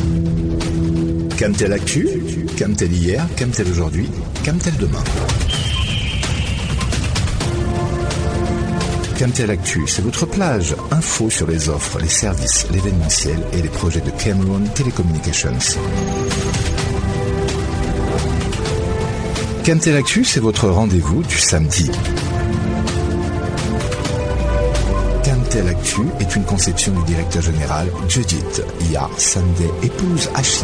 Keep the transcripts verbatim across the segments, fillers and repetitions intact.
Camtel Actu, Camtel hier, Camtel aujourd'hui, Camtel demain. Camtel Actu, c'est votre plage. Info sur les offres, les services, l'événementiel et les projets de Cameroon Telecommunications. Camtel Actu, c'est votre rendez-vous du samedi. Camtel Actu est une conception du directeur général Judith Yar Sunday, épouse Achidi.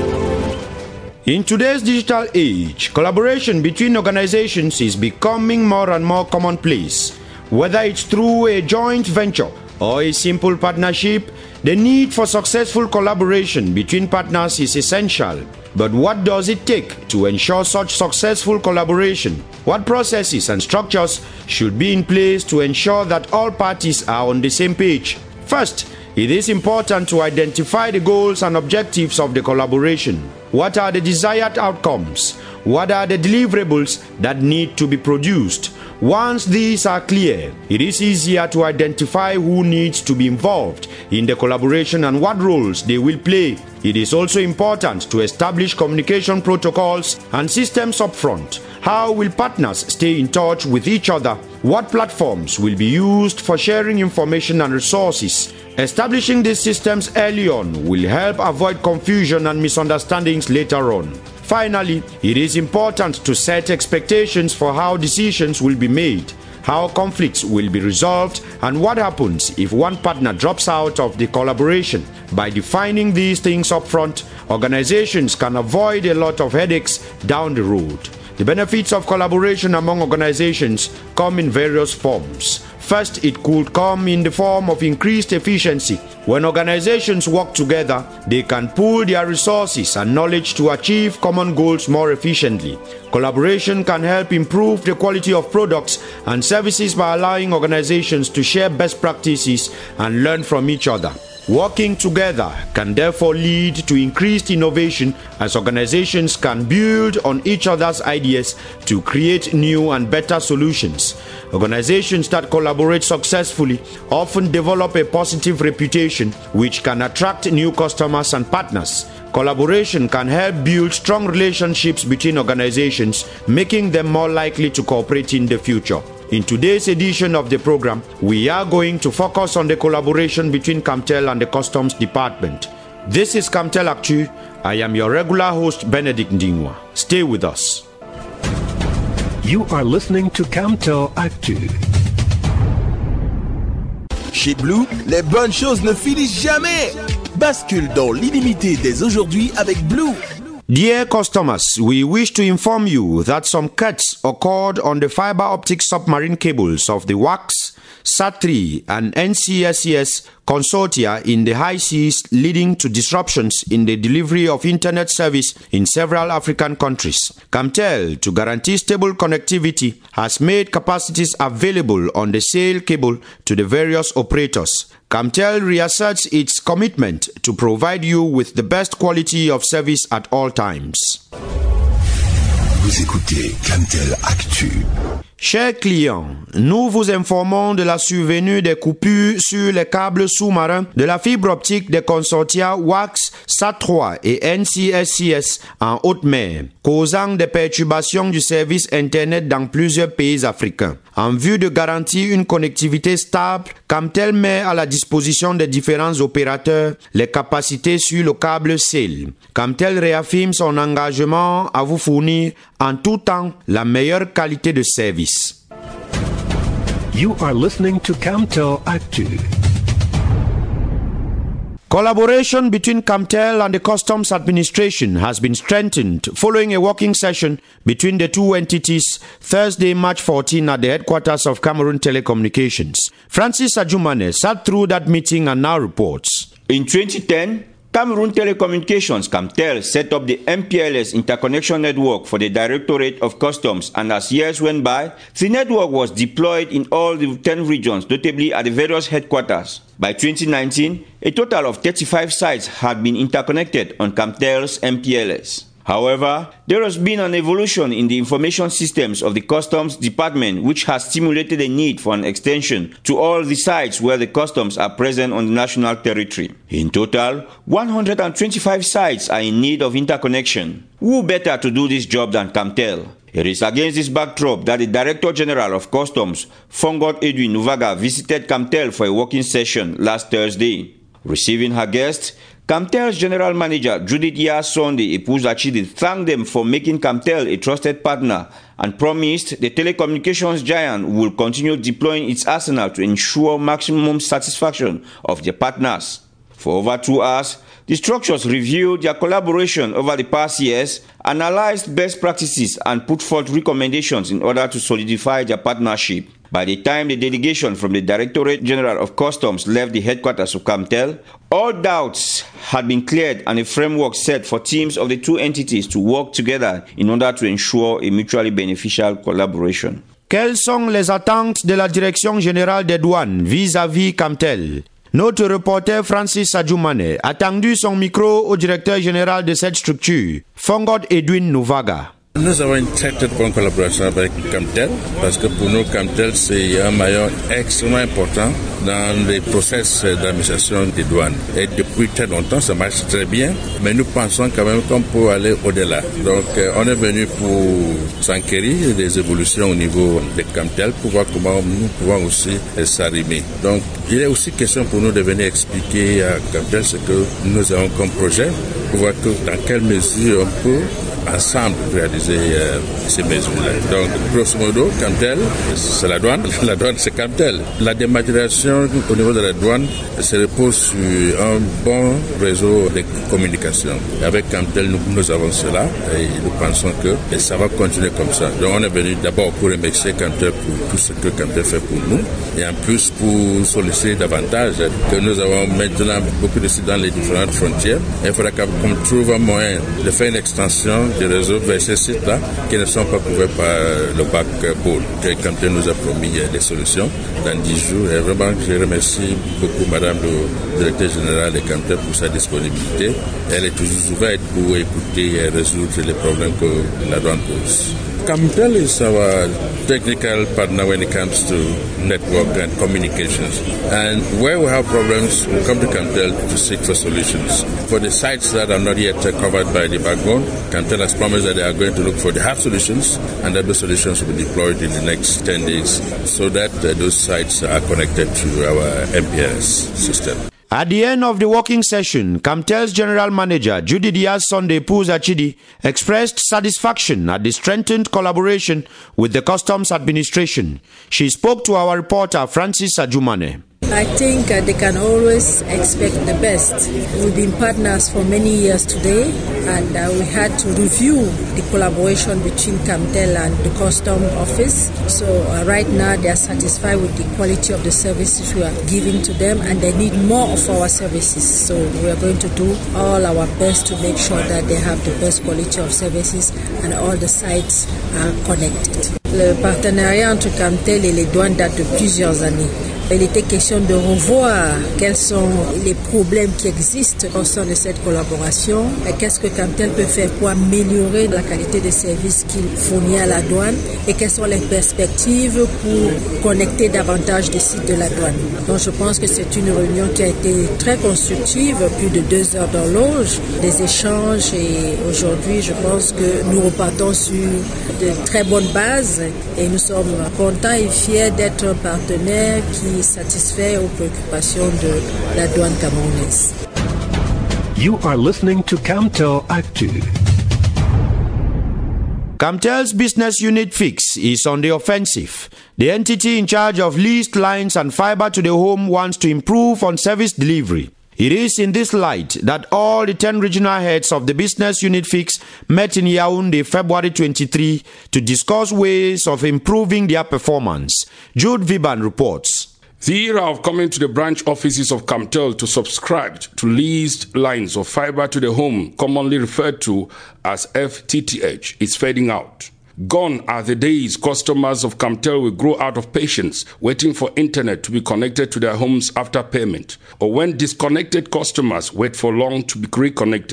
In today's digital age, collaboration between organizations is becoming more and more commonplace. Whether it's through a joint venture or a simple partnership, the need for successful collaboration between partners is essential. But what does it take to ensure such successful collaboration? What processes and structures should be in place to ensure that all parties are on the same page? First, it is important to identify the goals and objectives of the collaboration. What are the desired outcomes? What are the deliverables that need to be produced? Once these are clear, it is easier to identify who needs to be involved in the collaboration and what roles they will play. It is also important to establish communication protocols and systems upfront. How will partners stay in touch with each other? What platforms will be used for sharing information and resources? Establishing these systems early on will help avoid confusion and misunderstandings later on. Finally, it is important to set expectations for how decisions will be made, how conflicts will be resolved, and what happens if one partner drops out of the collaboration. By defining these things up front, organizations can avoid a lot of headaches down the road. The benefits of collaboration among organizations come in various forms. First, it could come in the form of increased efficiency. When organizations work together, they can pool their resources and knowledge to achieve common goals more efficiently. Collaboration can help improve the quality of products and services by allowing organizations to share best practices and learn from each other. Working together can therefore lead to increased innovation as organizations can build on each other's ideas to create new and better solutions. Organizations that collaborate successfully often develop a positive reputation which can attract new customers and partners. Collaboration can help build strong relationships between organizations, making them more likely to cooperate in the future. In today's edition of the program, we are going to focus on the collaboration between Camtel and the Customs Department. This is Camtel Actu. I am your regular host, Benedict Ndingwa. Stay with us. You are listening to Camtel Actu. Chez Blue, les bonnes choses ne finissent jamais. Bascule dans l'illimité dès aujourd'hui avec Blue. Dear customers, we wish to inform you that some cuts occurred on the fiber optic submarine cables of the W A C S, S A T three and N C S C S consortia in the high seas, leading to disruptions in the delivery of internet service in several African countries. Camtel, to guarantee stable connectivity, has made capacities available on the sail cable to the various operators. Camtel reasserts its commitment to provide you with the best quality of service at all times. Vous écoutez Camtel Actu. Chers clients, nous vous informons de la survenue des coupures sur les câbles sous-marins de la fibre optique des consortia W A C S, S A T trois et N C S C S en haute mer, causant des perturbations du service Internet dans plusieurs pays africains. En vue de garantir une connectivité stable, Camtel met à la disposition des différents opérateurs les capacités sur le câble S A L. Camtel réaffirme son engagement à vous fournir en tout temps la meilleure qualité de service. You are listening to Camtel Actu. Collaboration between Camtel and the Customs Administration has been strengthened following a working session between the two entities Thursday, March fourteenth at the headquarters of Cameroon Telecommunications. Francis Ajumane sat through that meeting and now reports. In twenty ten, Cameroon Telecommunications Camtel set up the M P L S interconnection network for the Directorate of Customs, and as years went by, the network was deployed in all the ten regions, notably at the various headquarters. By twenty nineteen, a total of thirty-five sites had been interconnected on Camtel's M P L S. However, there has been an evolution in the information systems of the Customs Department which has stimulated a need for an extension to all the sites where the customs are present on the national territory. In total, one hundred twenty-five sites are in need of interconnection. Who better to do this job than Camtel? It is against this backdrop that the Director General of Customs, Fongot Edwin Nuvaga, visited Camtel for a working session last Thursday. Receiving her guests, Camtel's General Manager Judith Yah-Sunday Epuzachidi thanked them for making Camtel a trusted partner and promised the telecommunications giant will continue deploying its arsenal to ensure maximum satisfaction of their partners. For over two hours, the structures reviewed their collaboration over the past years, analyzed best practices, and put forth recommendations in order to solidify their partnership. By the time the delegation from the Directorate General of Customs left the headquarters of Camtel, all doubts had been cleared and a framework set for teams of the two entities to work together in order to ensure a mutually beneficial collaboration. Quelles sont les attentes de la Direction Générale des Douanes vis-à-vis Camtel? Notre reporter Francis Sadjoumane a tendu son micro au directeur général de cette structure, Fongot Edwin Nuvaga. Nous avons une très très bonne collaboration avec Camtel parce que pour nous Camtel c'est un maillon extrêmement important dans les process d'administration des douanes et depuis très longtemps ça marche très bien mais nous pensons quand même qu'on peut aller au-delà. Donc euh, on est venu pour s'enquérir des évolutions au niveau de Camtel pour voir comment nous pouvons aussi euh, s'arrimer. Donc il est aussi question pour nous de venir expliquer à Camtel ce que nous avons comme projet pour voir que, dans quelle mesure on peut ensemble réaliser euh, ces mesures-là. Donc, grosso modo, Camtel, c'est la douane. La douane, c'est Camtel. La dématérialisation au niveau de la douane se repose sur un bon réseau de communication. Avec Camtel, nous, nous avons cela et nous pensons que et ça va continuer comme ça. Donc, on est venu d'abord pour remercier Camtel pour tout ce que Camtel fait pour nous et en plus pour solliciter davantage que nous avons maintenant beaucoup de sites dans les différentes frontières. Et il faudra qu'on trouve un moyen de faire une extension des réseaux vers ces sites-là qui ne sont pas couverts par le backbone. Camtel nous a promis des solutions dans dix jours. Et vraiment, je remercie beaucoup Madame le directeur général de Camtel pour sa disponibilité. Elle est toujours ouverte pour écouter et résoudre les problèmes que la douane pose. Camtel is our technical partner when it comes to network and communications. And where we have problems, we come to Camtel to seek for solutions. For the sites that are not yet covered by the backbone, Camtel has promised that they are going to look for the hard solutions and that those solutions will be deployed in the next ten days so that uh, those sites are connected to our M P L S system. At the end of the working session, Camtel's General Manager Judith Yah-Sunday Epuzachidi expressed satisfaction at the strengthened collaboration with the Customs Administration. She spoke to our reporter Francis Sadjoumane. I think uh, they can always expect the best. We've been partners for many years today, and uh, we had to review the collaboration between Camtel and the Customs Office. So uh, right now they are satisfied with the quality of the services we are giving to them, and they need more of our services. So we are going to do all our best to make sure that they have the best quality of services and all the sites are connected. Le partenariat entre Camtel et les douanes date de plusieurs années. Il était question de revoir quels sont les problèmes qui existent au sein de cette collaboration et qu'est-ce que Camtel peut faire pour améliorer la qualité des services qu'il fournit à la douane et quelles sont les perspectives pour connecter davantage des sites de la douane. Donc je pense que c'est une réunion qui a été très constructive, plus de deux heures d'horloge, des échanges et aujourd'hui je pense que nous repartons sur de très bonnes bases et nous sommes contents et fiers d'être un partenaire qui satisfait aux préoccupations de la douane camerounaise. You are listening to Camtel Actu. Camtel's business unit Fix is on the offensive. The entity in charge of leased lines and fiber to the home wants to improve on service delivery. It is in this light that all the ten regional heads of the business unit Fix met in Yaoundé February twenty-third to discuss ways of improving their performance. Jude Viban reports. The era of coming to the branch offices of Camtel to subscribe to leased lines of fiber to the home, commonly referred to as F T T H, is fading out. Gone are the days customers of Camtel will grow out of patience waiting for internet to be connected to their homes after payment, or when disconnected customers wait for long to be reconnected.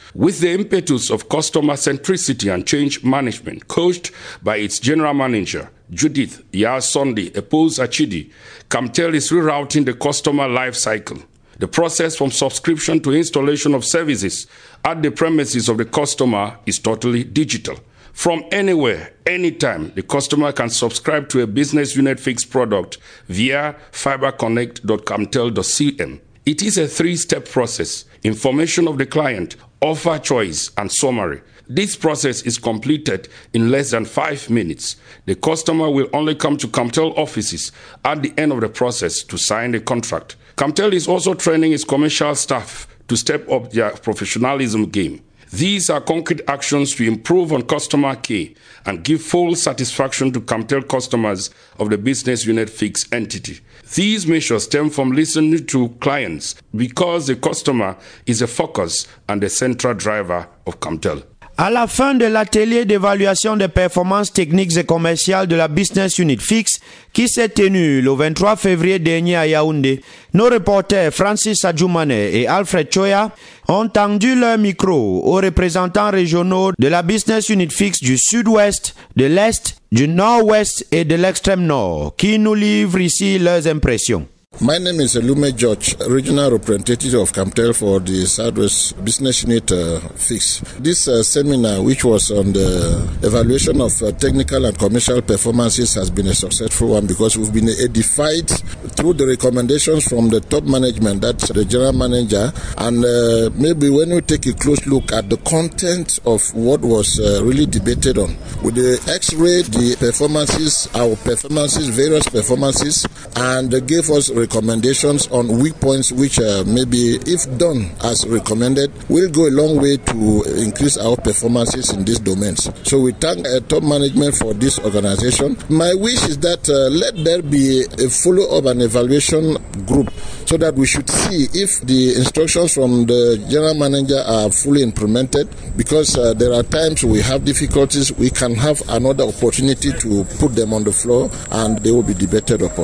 With the impetus of customer centricity and change management, coached by its general manager, Judith Yasondi Epos-Achidi, Camtel is rerouting the customer life cycle. The process from subscription to installation of services at the premises of the customer is totally digital. From anywhere, anytime, the customer can subscribe to a business unit fixed product via fiber connect dot camtel dot c m. It is a three-step process: information of the client, offer choice, and summary. This process is completed in less than five minutes. The customer will only come to Camtel offices at the end of the process to sign the contract. Camtel is also training its commercial staff to step up their professionalism game. These are concrete actions to improve on customer care and give full satisfaction to Camtel customers of the business unit fixed entity. These measures stem from listening to clients because the customer is the focus and the central driver of Camtel. À la fin de l'atelier d'évaluation des performances techniques et commerciales de la Business Unit Fixe qui s'est tenu le vingt-trois février dernier à Yaoundé, nos reporters Francis Adjoumane et Alfred Choya ont tendu leur micro aux représentants régionaux de la Business Unit Fixe du Sud-Ouest, de l'Est, du Nord-Ouest et de l'Extrême Nord, qui nous livrent ici leurs impressions. My name is Lume George, regional representative of Camtel for the Southwest Business Unit uh, Fix. This uh, seminar, which was on the evaluation of uh, technical and commercial performances, has been a successful one because we've been edified through the recommendations from the top management, that's the general manager, and uh, maybe when we take a close look at the content of what was uh, really debated on, with the X-ray, the performances, our performances, various performances, and uh, gave us recommendations on weak points which uh, maybe if done as recommended will go a long way to increase our performances in these domains. So we thank uh, top management for this organization. My wish is that uh, let there be a follow-up and evaluation group so that we should see if the instructions from the general manager are fully implemented, because uh, there are times we have difficulties, we can have another opportunity to put them on the floor and they will be debated upon.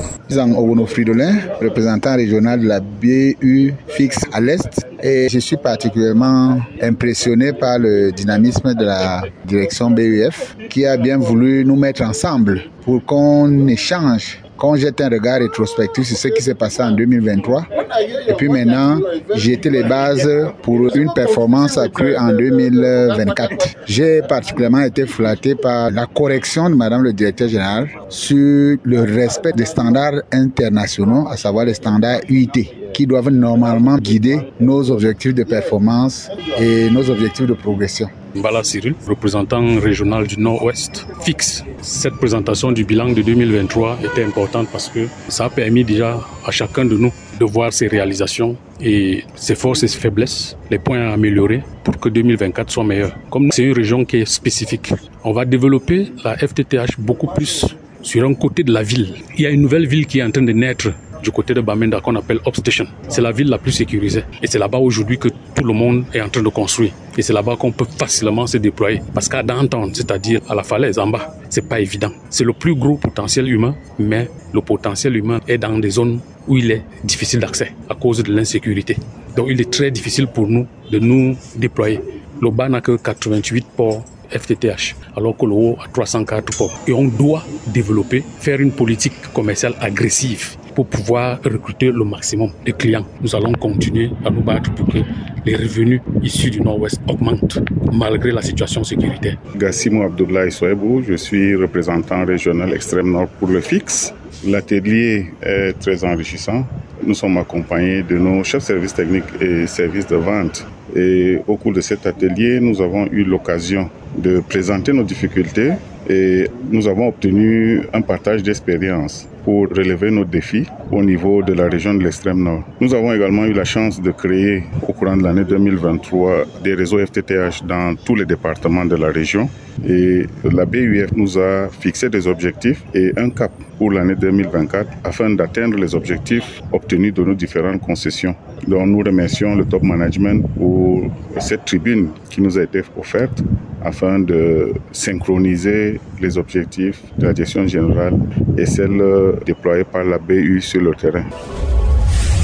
Représentant régional de la B U Fixe à l'Est, et je suis particulièrement impressionné par le dynamisme de la direction B U F qui a bien voulu nous mettre ensemble pour qu'on échange, qu'on jette un regard rétrospectif sur ce qui s'est passé en deux mille vingt-trois et puis maintenant jeter les bases pour une performance accrue en deux mille vingt-quatre. J'ai particulièrement été flatté par la correction de Madame le directeur général sur le respect des standards internationaux, à savoir les standards U I T, qui doivent normalement guider nos objectifs de performance et nos objectifs de progression. Mbala Cyril, représentant régional du Nord-Ouest, fixe. Cette présentation du bilan de deux mille vingt-trois était importante parce que ça a permis déjà à chacun de nous de voir ses réalisations et ses forces et ses faiblesses, les points à améliorer pour que deux mille vingt-quatre soit meilleur. Comme c'est une région qui est spécifique, on va développer la F T T H beaucoup plus sur un côté de la ville. Il y a une nouvelle ville qui est en train de naître du côté de Bamenda qu'on appelle Upstation. C'est la ville la plus sécurisée et c'est là-bas aujourd'hui que tout le monde est en train de construire. Et c'est là-bas qu'on peut facilement se déployer. Parce qu'à downtown, c'est-à-dire à la falaise en bas, c'est pas évident. C'est le plus gros potentiel humain, mais le potentiel humain est dans des zones où il est difficile d'accès à cause de l'insécurité. Donc il est très difficile pour nous de nous déployer. Le bas n'a que quatre-vingt-huit ports F T T H, alors que le haut a trois cent quatre ports. Et on doit développer, faire une politique commerciale agressive pour pouvoir recruter le maximum de clients. Nous allons continuer à nous battre pour que les revenus issus du Nord-Ouest augmentent malgré la situation sécuritaire. Gassimo Abdoulaye Soebou, je suis représentant régional extrême nord pour le fixe. L'atelier est très enrichissant. Nous sommes accompagnés de nos chefs services techniques et services de vente. Et au cours de cet atelier, nous avons eu l'occasion de présenter nos difficultés et nous avons obtenu un partage d'expérience pour relever nos défis au niveau de la région de l'extrême nord. Nous avons également eu la chance de créer au courant de l'année deux mille vingt-trois des réseaux F T T H dans tous les départements de la région et la B U F nous a fixé des objectifs et un cap pour l'année deux mille vingt-quatre afin d'atteindre les objectifs obtenus de nos différentes concessions. Donc nous remercions le top management pour cette tribune qui nous a été offerte afin de synchroniser les objectifs de la direction générale et celles déployées par la B U sur le terrain.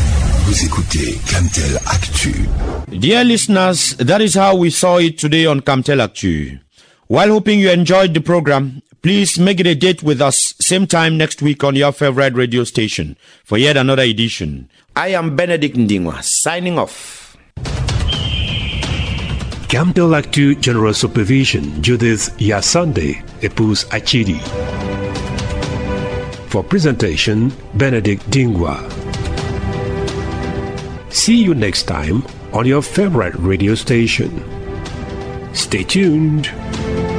Vous écoutez Camtel Actu. Dear listeners, that is how we saw it today on Camtel Actu. While hoping you enjoyed the program, please make it a date with us same time next week on your favorite radio station for yet another edition. I am Benedict Ndingwa, signing off. Camtel Actu General Supervision, Judith Yasande, épouse Achidi. For presentation, Benedict Ndingwa. See you next time on your favorite radio station. Stay tuned.